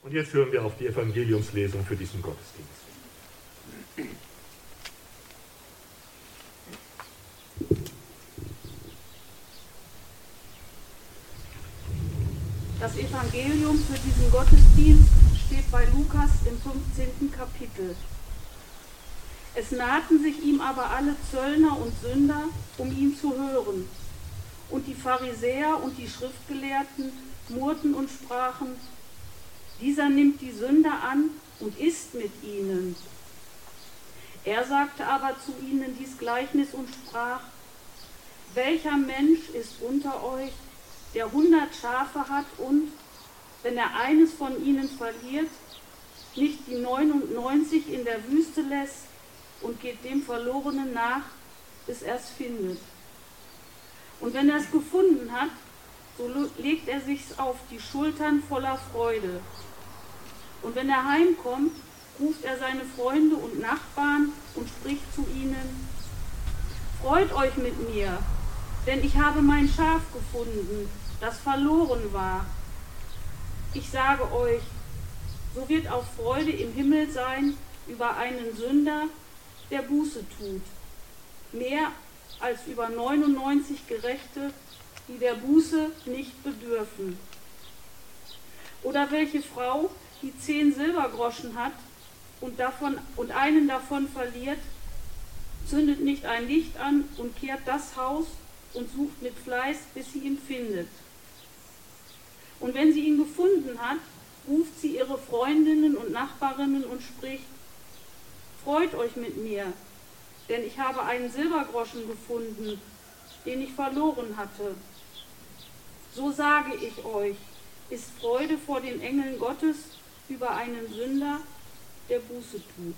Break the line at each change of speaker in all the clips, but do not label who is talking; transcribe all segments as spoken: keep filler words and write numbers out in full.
Und jetzt hören wir auf die Evangeliumslesung für diesen Gottesdienst.
Das Evangelium für diesen Gottesdienst steht bei Lukas im fünfzehnten Kapitel. Es nahten sich ihm aber alle Zöllner und Sünder, um ihn zu hören. Und die Pharisäer und die Schriftgelehrten murrten und sprachen: Dieser nimmt die Sünder an und isst mit ihnen. Er sagte aber zu ihnen dies Gleichnis und sprach: Welcher Mensch ist unter euch, der hundert Schafe hat und, wenn er eines von ihnen verliert, nicht die neunundneunzig in der Wüste lässt und geht dem Verlorenen nach, bis er es findet? Und wenn er es gefunden hat, so legt er sich's auf die Schultern voller Freude. Und wenn er heimkommt, ruft er seine Freunde und Nachbarn und spricht zu ihnen: Freut euch mit mir, denn ich habe mein Schaf gefunden, das verloren war. Ich sage euch, so wird auch Freude im Himmel sein über einen Sünder, der Buße tut, mehr als über neunundneunzig Gerechte, die der Buße nicht bedürfen. Oder welche Frau, die zehn Silbergroschen hat und, davon, und einen davon verliert, zündet nicht ein Licht an und kehrt das Haus und sucht mit Fleiß, bis sie ihn findet. Und wenn sie ihn gefunden hat, ruft sie ihre Freundinnen und Nachbarinnen und spricht: Freut euch mit mir, denn ich habe einen Silbergroschen gefunden, den ich verloren hatte. So sage ich euch, ist Freude vor den Engeln Gottes über einen Sünder, der Buße tut.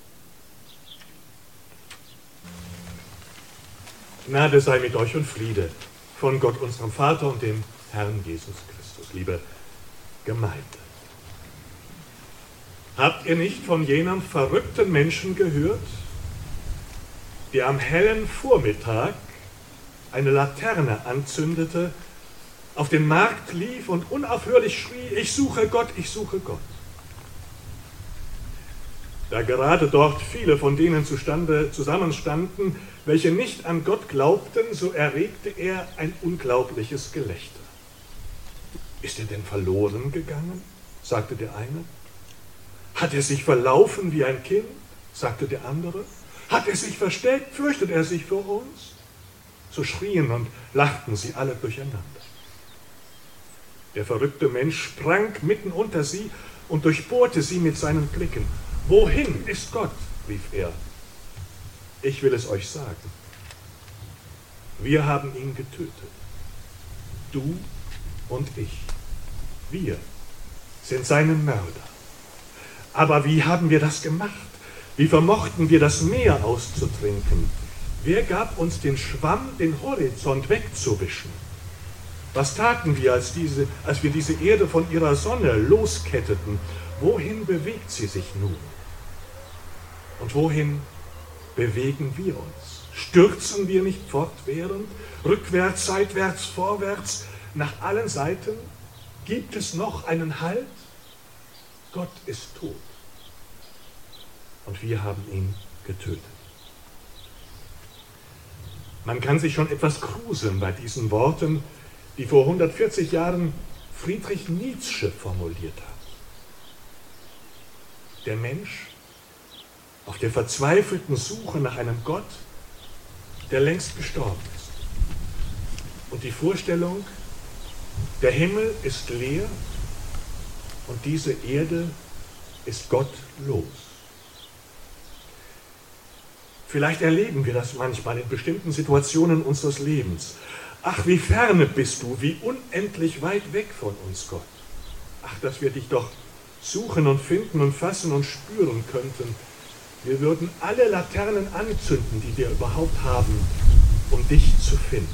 Gnade sei mit euch und Friede von Gott, unserem Vater und dem Herrn Jesus Christus. Liebe Gemeinde, habt ihr nicht von jenem verrückten Menschen gehört, der am hellen Vormittag eine Laterne anzündete, auf den Markt lief und unaufhörlich schrie: Ich suche Gott, ich suche Gott. Da gerade dort viele von denen zustande zusammenstanden, welche nicht an Gott glaubten, so erregte er ein unglaubliches Gelächter. Ist er denn verloren gegangen? Sagte der eine. Hat er sich verlaufen wie ein Kind? Sagte der andere. Hat er sich versteckt? Fürchtet er sich vor uns? So schrien und lachten sie alle durcheinander. Der verrückte Mensch sprang mitten unter sie und durchbohrte sie mit seinen Blicken. Wohin ist Gott? Rief er. Ich will es euch sagen. Wir haben ihn getötet. Du und ich. Wir sind seine Mörder. Aber wie haben wir das gemacht? Wie vermochten wir das Meer auszutrinken? Wer gab uns den Schwamm, den Horizont wegzuwischen? Was taten wir, als, diese, als wir diese Erde von ihrer Sonne losketteten? Wohin bewegt sie sich nun? Und wohin bewegen wir uns? Stürzen wir nicht fortwährend, rückwärts, seitwärts, vorwärts, nach allen Seiten? Gibt es noch einen Halt? Gott ist tot. Und wir haben ihn getötet. Man kann sich schon etwas gruseln bei diesen Worten, die vor hundertvierzig Jahren Friedrich Nietzsche formuliert hat. Der Mensch auf der verzweifelten Suche nach einem Gott, der längst gestorben ist. Und die Vorstellung, der Himmel ist leer und diese Erde ist gottlos. Vielleicht erleben wir das manchmal in bestimmten Situationen unseres Lebens. Ach, wie ferne bist du, wie unendlich weit weg von uns, Gott. Ach, dass wir dich doch suchen und finden und fassen und spüren könnten. Wir würden alle Laternen anzünden, die wir überhaupt haben, um dich zu finden.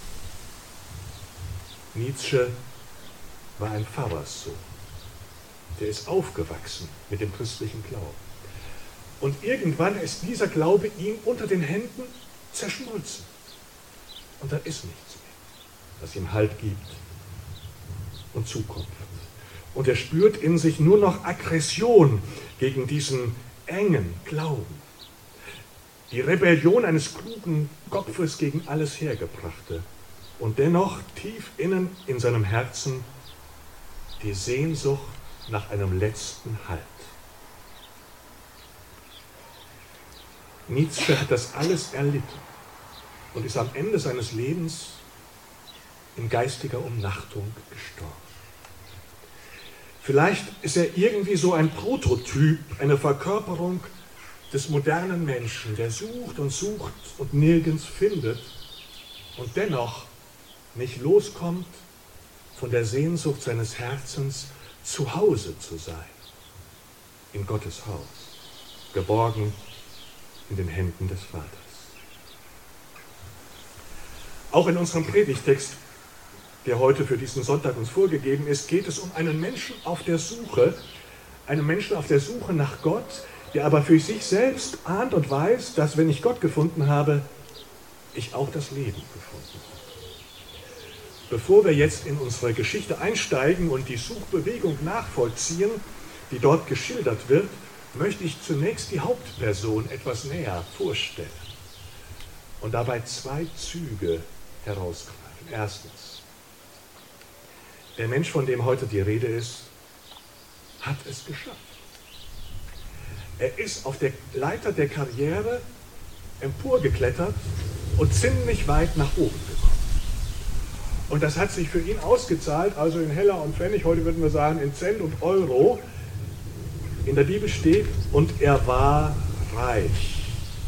Nietzsche war ein Pfarrerssohn. Der ist aufgewachsen mit dem christlichen Glauben. Und irgendwann ist dieser Glaube ihm unter den Händen zerschmolzen. Und da ist nichts mehr, was ihm Halt gibt und Zukunft. und er spürt in sich nur noch Aggression gegen diesen engen Glauben. Die Rebellion eines klugen Kopfes gegen alles Hergebrachte und dennoch tief innen in seinem Herzen die Sehnsucht nach einem letzten Halt. Nietzsche hat das alles erlitten und ist am Ende seines Lebens in geistiger Umnachtung gestorben. Vielleicht ist er irgendwie so ein Prototyp, eine Verkörperung des modernen Menschen, der sucht und sucht und nirgends findet und dennoch nicht loskommt von der Sehnsucht seines Herzens, zu Hause zu sein, in Gottes Haus, geborgen in den Händen des Vaters. Auch in unserem Predigtext, der heute für diesen Sonntag uns vorgegeben ist, geht es um einen Menschen auf der Suche, einen Menschen auf der Suche nach Gott, der aber für sich selbst ahnt und weiß, dass, wenn ich Gott gefunden habe, ich auch das Leben gefunden habe. Bevor wir jetzt in unsere Geschichte einsteigen und die Suchbewegung nachvollziehen, die dort geschildert wird, möchte ich zunächst die Hauptperson etwas näher vorstellen und dabei zwei Züge herausgreifen. Erstens, der Mensch, von dem heute die Rede ist, hat es geschafft. Er ist auf der Leiter der Karriere emporgeklettert und ziemlich weit nach oben gekommen. Und das hat sich für ihn ausgezahlt, also in Heller und Pfennig, heute würden wir sagen in Cent und Euro. In der Bibel steht, und er war reich.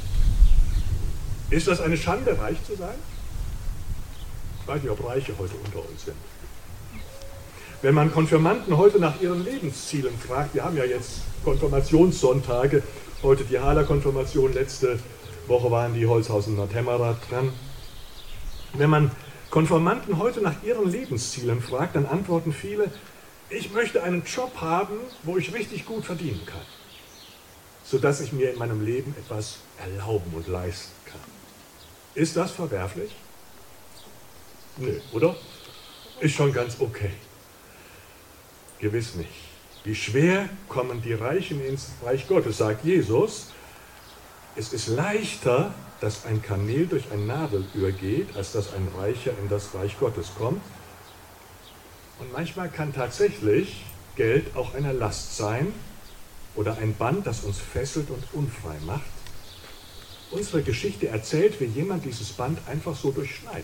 Ist das eine Schande, reich zu sein? Ich weiß nicht, ob Reiche heute unter uns sind. Wenn man Konfirmanden heute nach ihren Lebenszielen fragt, wir haben ja jetzt Konfirmationssonntage, heute die Haler-Konfirmation, letzte Woche waren die Holzhausener Kämmerer dran. Wenn man Konfirmanden heute nach ihren Lebenszielen fragt, dann antworten viele, ich möchte einen Job haben, wo ich richtig gut verdienen kann, sodass ich mir in meinem Leben etwas erlauben und leisten kann. Ist das verwerflich? Nö, oder? Ist schon ganz okay. Gewiss nicht. Wie schwer kommen die Reichen ins Reich Gottes, sagt Jesus. Es ist leichter, dass ein Kamel durch ein Nadelöhr geht, als dass ein Reicher in das Reich Gottes kommt. Und manchmal kann tatsächlich Geld auch eine Last sein oder ein Band, das uns fesselt und unfrei macht. Unsere Geschichte erzählt, wie jemand dieses Band einfach so durchschneidet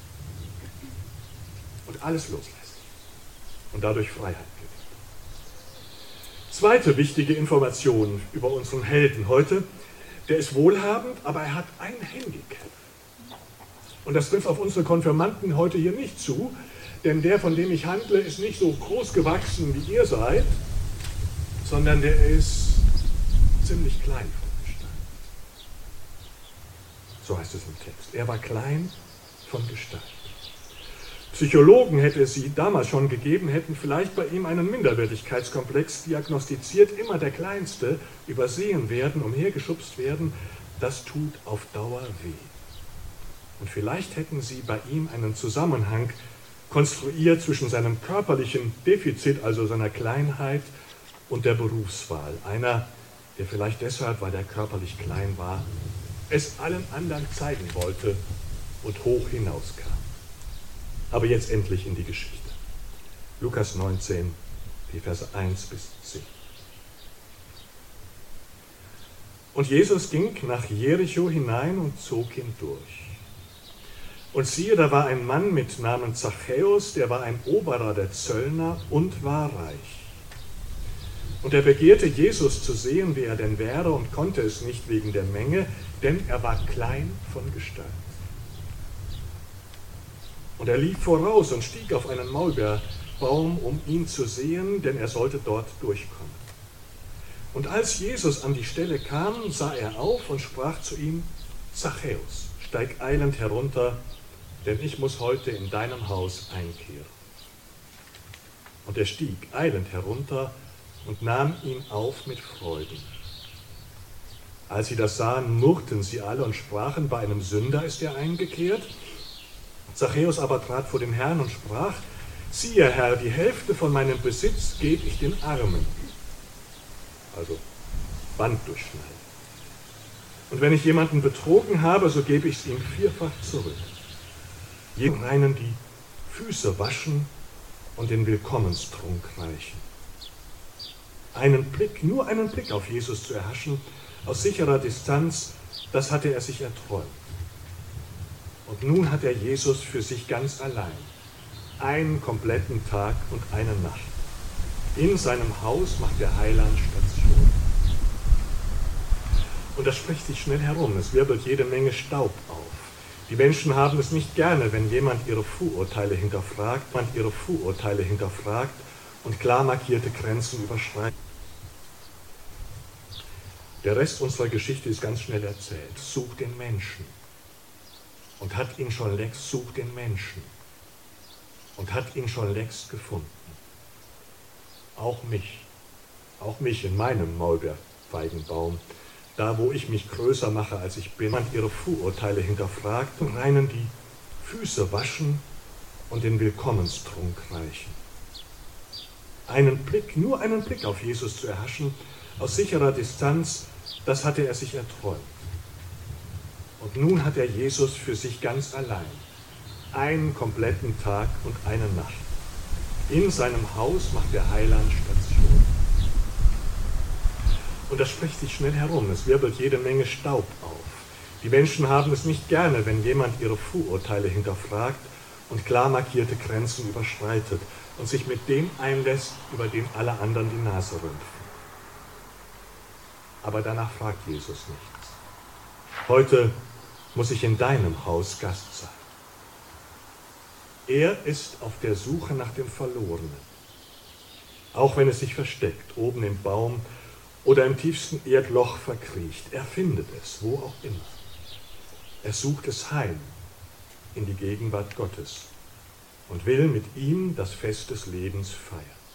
und alles loslässt und dadurch Freiheit gibt. Zweite wichtige Information über unseren Helden heute: Der ist wohlhabend, aber er hat ein Handicap. Und das trifft auf unsere Konfirmanden heute hier nicht zu, denn der, von dem ich handle, ist nicht so groß gewachsen, wie ihr seid, sondern der ist ziemlich klein von Gestalt. So heißt es im Text. Er war klein von Gestalt. Psychologen, hätte es sie damals schon gegeben, hätten vielleicht bei ihm einen Minderwertigkeitskomplex diagnostiziert. Immer der Kleinste, übersehen werden, umhergeschubst werden, das tut auf Dauer weh. Und vielleicht hätten sie bei ihm einen Zusammenhang konstruiert zwischen seinem körperlichen Defizit, also seiner Kleinheit, und der Berufswahl. Einer, der vielleicht deshalb, weil er körperlich klein war, es allen anderen zeigen wollte und hoch hinauskam. Aber jetzt endlich in die Geschichte. Lukas neunzehn, die Verse eins bis zehn. Und Jesus ging nach Jericho hinein und zog hindurch. Und siehe, da war ein Mann mit Namen Zachäus, der war ein Oberer der Zöllner und war reich. Und er begehrte Jesus zu sehen, wie er denn wäre, und konnte es nicht wegen der Menge, denn er war klein von Gestalt. Und er lief voraus und stieg auf einen Maulbeerbaum, um ihn zu sehen, denn er sollte dort durchkommen. Und als Jesus an die Stelle kam, sah er auf und sprach zu ihm: Zachäus, steig eilend herunter, denn ich muss heute in deinem Haus einkehren. Und er stieg eilend herunter und nahm ihn auf mit Freuden. Als sie das sahen, murrten sie alle und sprachen, bei einem Sünder ist er eingekehrt. Zachäus aber trat vor den Herrn und sprach: siehe Herr, die Hälfte von meinem Besitz gebe ich den Armen. Also Band durchschneiden. Und wenn ich jemanden betrogen habe, so gebe ich es ihm vierfach zurück. Jedem Reinen die Füße waschen und den Willkommenstrunk reichen. Einen Blick, nur einen Blick auf Jesus zu erhaschen, aus sicherer Distanz, das hatte er sich erträumt. Und nun hat er Jesus für sich ganz allein, einen kompletten Tag und eine Nacht. In seinem Haus macht der Heiland Station. Und das spricht sich schnell herum, es wirbelt jede Menge Staub auf. Die Menschen haben es nicht gerne, wenn jemand ihre Vorurteile hinterfragt, man ihre Vorurteile hinterfragt und klar markierte Grenzen überschreitet. Der Rest unserer Geschichte ist ganz schnell erzählt. Such den Menschen. Und hat ihn schon längst, such den Menschen. Und hat ihn schon längst gefunden. Auch mich. Auch mich in meinem Maulbeerfeigenbaum. Da, wo ich mich größer mache, als ich bin, man ihre Vorurteile hinterfragt und reinen die Füße waschen und den Willkommenstrunk reichen. Einen Blick, nur einen Blick auf Jesus zu erhaschen, aus sicherer Distanz, das hatte er sich erträumt. Und nun hat er Jesus für sich ganz allein, einen kompletten Tag und eine Nacht. In seinem Haus macht der Heiland Station. Und das spricht sich schnell herum, es wirbelt jede Menge Staub auf. Die Menschen haben es nicht gerne, wenn jemand ihre Vorurteile hinterfragt und klar markierte Grenzen überschreitet und sich mit dem einlässt, über den alle anderen die Nase rümpfen. Aber danach fragt Jesus nichts. Heute muss ich in deinem Haus Gast sein. Er ist auf der Suche nach dem Verlorenen. Auch wenn es sich versteckt, oben im Baum oder im tiefsten Erdloch verkriecht. Er findet es, wo auch immer. Er sucht es heim in die Gegenwart Gottes und will mit ihm das Fest des Lebens feiern.